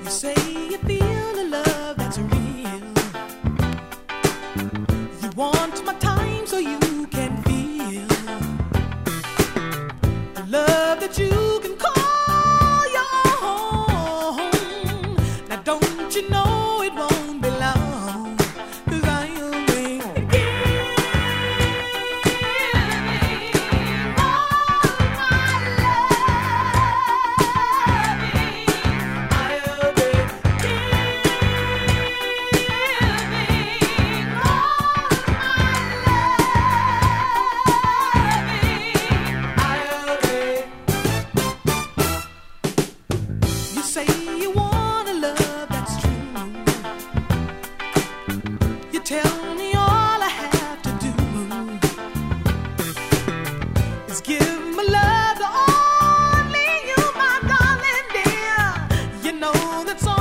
say you feel the love that's real. You want my time so you can feel the love that you can call your own. Now don't you know it won't be long, 'cause I'll wait again. You say you want a love that's true. You tell me all I have to do is give my love to only you, my darling dear. You know that's all